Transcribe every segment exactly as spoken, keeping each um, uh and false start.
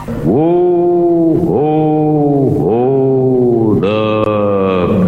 Whoa, whoa, whoa, the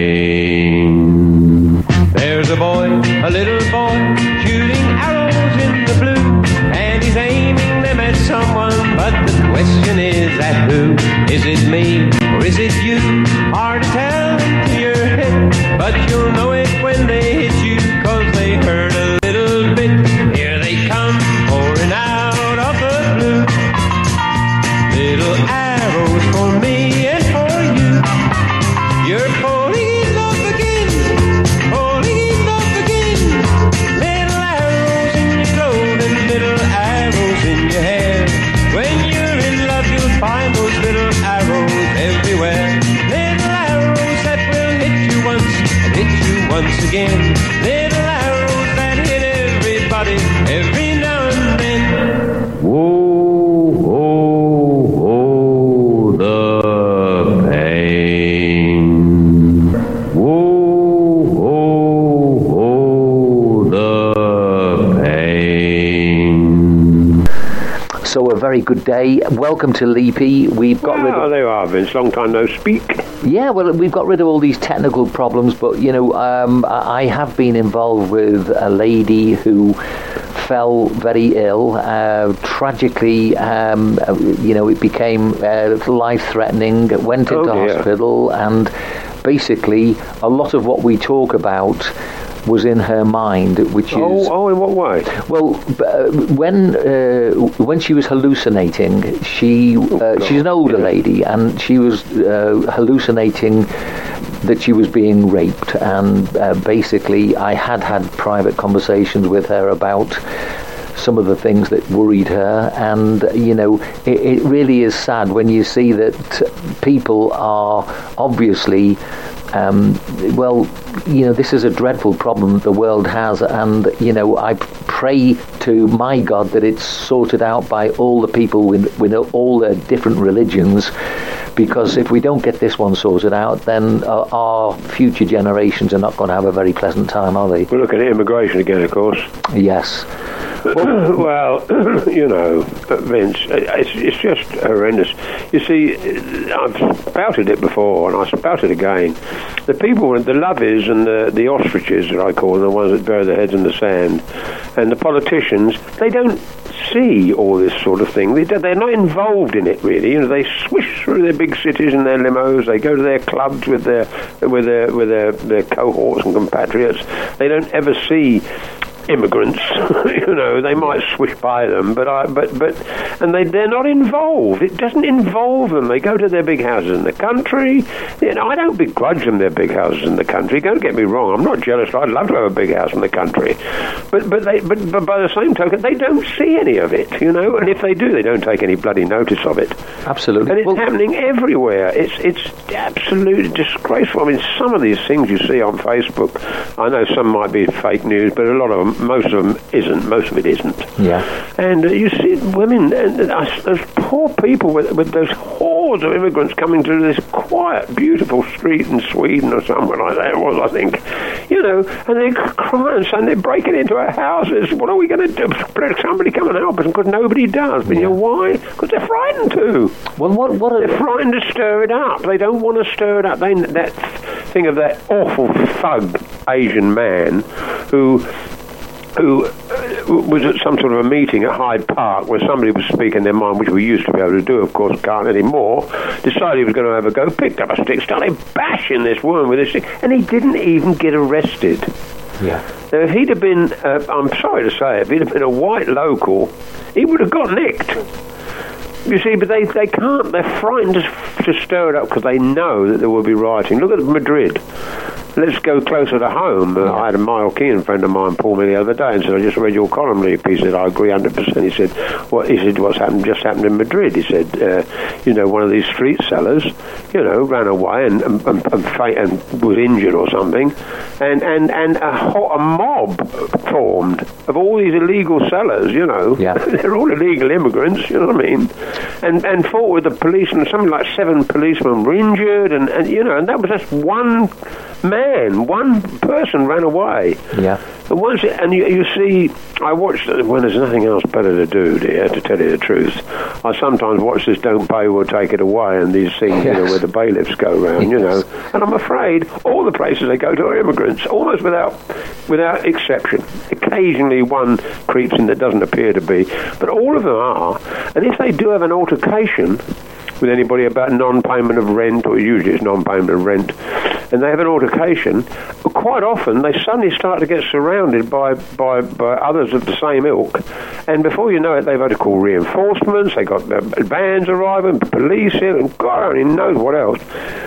pain. There's a boy, a little boy, shooting arrows in the blue, and he's aiming them at someone, but the question is at who? Is it me, or is it you? Hard to tell into your head, but you'll know it when they hit you, 'cause they hurt a little bit. Here they come, pouring out of the blue. Little arrows for me and for you. You're falling in love again, falling in love again. Little arrows in your throat and little arrows in your hair. When you're in love, you'll find those little arrows everywhere. Little arrows that will hit you once and hit you once again. Little arrows that hit everybody every now and then. Whoa, whoa, whoa, the pain. Whoa, whoa, whoa, the pain. So a very good day. Welcome to Leapy. We've got well, rid of... there you are, Vince. Long time no speak. Yeah, well, we've got rid of all these technical problems, but, you know, um, I have been involved with a lady who fell very ill. Uh, tragically, um, you know, it became uh, life-threatening, went into oh, hospital, and basically a lot of what we talk about was in her mind, which oh, is... Oh, in what way? Well, uh, when uh, when she was hallucinating, she uh, she's an older yeah. lady, and she was uh, hallucinating that she was being raped, and uh, basically I had had private conversations with her about some of the things that worried her, and you know, it, it really is sad when you see that people are obviously Um, well, you know, this is a dreadful problem that the world has, and, you know, I pray to my God that it's sorted out by all the people with, with all the different religions, because if we don't get this one sorted out, then uh, our future generations are not going to have a very pleasant time, are they? We're looking at immigration again, of course. Yes. Well, well, you know, Vince, it's, it's just horrendous. You see, I've spouted it before, and I spout it again. The people, the lovies and the, the ostriches, as I call them, the ones that bury their heads in the sand, and the politicians, they don't see all this sort of thing. They, they're not involved in it, really. You know, they swish through their big cities in their limos. They go to their clubs with their with their with their, their cohorts and compatriots. They don't ever see immigrants. You know, they might swish by them, but I, but but, and they they're not involved. It doesn't involve them. They go to their big houses in the country. You know, I don't begrudge them their big houses in the country. Don't get me wrong. I'm not jealous. I'd love to have a big house in the country, but but they but, but by the same token, they don't see any of it. You know, and if they do, they don't take any bloody notice of it. Absolutely, and it's well, happening everywhere. It's it's absolutely disgraceful. I mean, some of these things you see on Facebook, I know some might be fake news, but a lot of them. Most of them isn't. Most of it isn't. Yeah. And uh, you see women, and uh, those poor people with, with those hordes of immigrants coming through this quiet, beautiful street in Sweden or somewhere like that it was, I think. You know, and they're crying, saying they're breaking into our houses. What are we going to do? Somebody come and help us, because nobody does. But yeah. You know why? Because they're frightened to. Well, what? What? Are... They're frightened to stir it up. They don't want to stir it up. They that thing of that awful thug Asian man who. who uh, was at some sort of a meeting at Hyde Park where somebody was speaking their mind, which we used to be able to do, of course, can't anymore, decided he was going to have a go, picked up a stick, started bashing this woman with this stick, and he didn't even get arrested. Yeah. Now, if he'd have been, uh, I'm sorry to say, if he'd have been a white local, he would have got nicked. You see, but they, they can't, they're frightened to, to stir it up because they know that there will be rioting. Look at Madrid. Let's go closer to home. Uh, I had a Mallorquin friend of mine call me the other day and said, I just read your column, Lee. He said, I agree one hundred percent. He said, what, he said, what's happened just happened in Madrid. He said, uh, you know, one of these street sellers, you know, ran away and and, and, and, and was injured or something, and, and, and a, a mob formed of all these illegal sellers, you know. Yeah. They're all illegal immigrants, you know what I mean? and, and fought with the police, and something like seven policemen were injured, and, and you know, and that was just one man, one person ran away. Yeah. And once, it, and you, you see, I watched when there's nothing else better to do, dear, to tell you the truth. I sometimes watch this "Don't Pay, We'll Take It Away" and these scenes, yes. you know, where the bailiffs go around, yes. you know. And I'm afraid all the places they go to are immigrants, almost without without exception. Occasionally one creeps in that doesn't appear to be, but all of them are. And if they do have an altercation with anybody about non-payment of rent, or usually it's non-payment of rent, and they have an altercation, quite often they suddenly start to get surrounded by, by, by others of the same ilk, and before you know it, they've had to call reinforcements, they got uh, bands arriving, police here, and God only knows what else.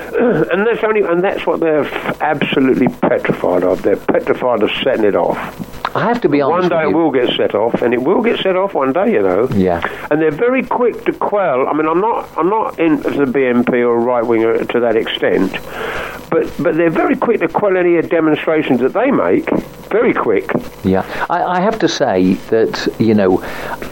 And that's only, and that's what they're absolutely petrified of. They're petrified of setting it off. I have to be honest with you. One day it will get set off, and it will get set off one day, you know. Yeah. And they're very quick to quell. I mean, I'm not, I'm not in as a B M P or a right winger to that extent, but but they're very quick to quell any demonstrations that they make. Very quick. Yeah. I, I have to say that, you know,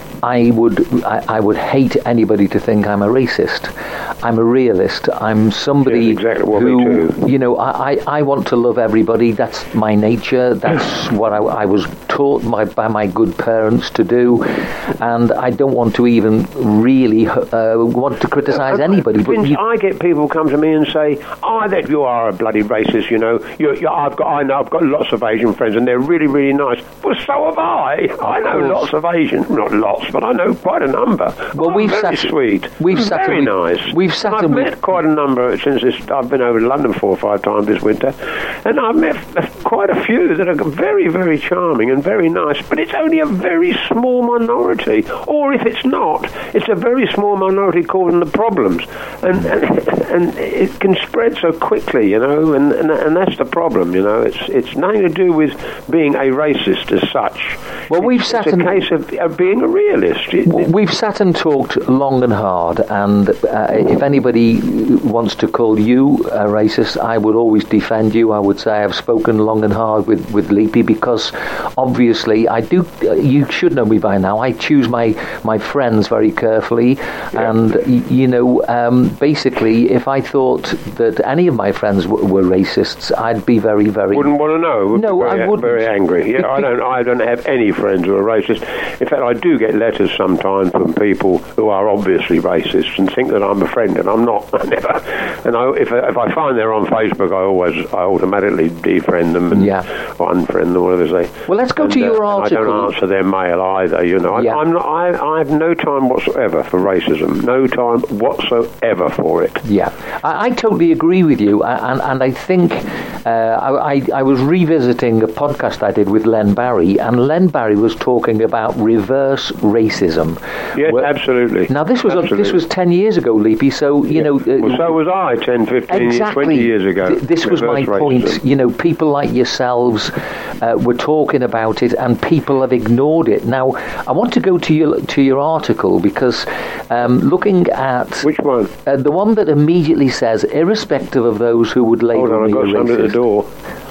I would I, I would hate anybody to think I'm a racist. I'm a realist. I'm somebody yes, exactly what who, me too. you know, I, I, I want to love everybody. That's my nature. That's what I, I was taught my, by my good parents to do. And I don't want to even really uh, want to criticise anybody. Vince, but you, I get people come to me and say, "Oh, that you are a bloody racist. You know, you're, you're, I've got I know I've got lots of Asian friends, and they're really really nice. Well, so have I. I know lots of Asian, not lots, but I know quite a number. Well, oh, we've very sat, sweet, we've sat very and nice. We've, we've sat I've and met we... quite a number since this. I've been over to London four or five times this winter, and I've met quite a few that are very very charming and very nice. But it's only a very small minority, or if it's not, it's a very small minority causing the problems, and and, and it can spread so quickly, you know, and, and and that's the problem, you know. It's it's nothing to do with being a racist as such. Well, we've it's, sat it's a and, case of, of being a realist. It, we've sat and talked long and hard, and uh, if anybody wants to call you a racist, I would always defend you. I would say I've spoken long and hard with with Leapy, because obviously I do. Uh, you should know me by now. I choose my my friends very carefully, yeah. and y- you know, um, basically, if I thought that any of my friends w- were racists, I'd be very, very. Wouldn't want to know. Would no, very, I wouldn't. Very angry. Yeah, I don't. I don't have any friends who are racist. In fact, I do get letters sometimes from people who are obviously racist and think that I'm a friend, and I'm not. I never. And I, if if I find they're on Facebook, I always I automatically defriend them and yeah. or unfriend them, whatever they say. Well, let's go and, to your uh, article. I don't answer their mail either. You know, I, yeah. I'm not. I, I have no time whatsoever for racism. No time whatsoever for it. Yeah, I, I totally agree with you, and and I think uh, I, I I was revisiting a podcast I did with Len Barry, and Len Barry was talking about reverse racism. Yes, where, absolutely. Now this was a, this was ten years ago, Leapy. So you yeah. know, uh, well, so was I ten, fifteen, exactly. twenty years ago. Th- this was my racism. point. You know, people like yourselves uh, were talking about it, and people have ignored it. Now, I want to go to your to your article, because um, looking at which one, uh, the one that immediately says, irrespective of those who would label hold on, me I've got a somebody racist. at the door.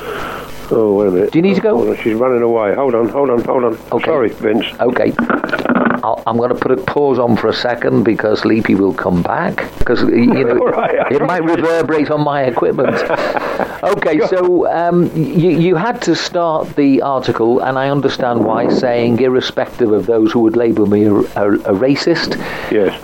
Oh, wait a minute. Do you need to go? Hold on, she's running away. Hold on, hold on, hold on. Okay. Sorry, Vince. Okay. I'll, I'm going to put a pause on for a second, because Leapy will come back, because you know right, it might reverberate on my equipment. Okay, so um, you, you had to start the article, and I understand why, saying irrespective of those who would label me a, a, a racist. Yes.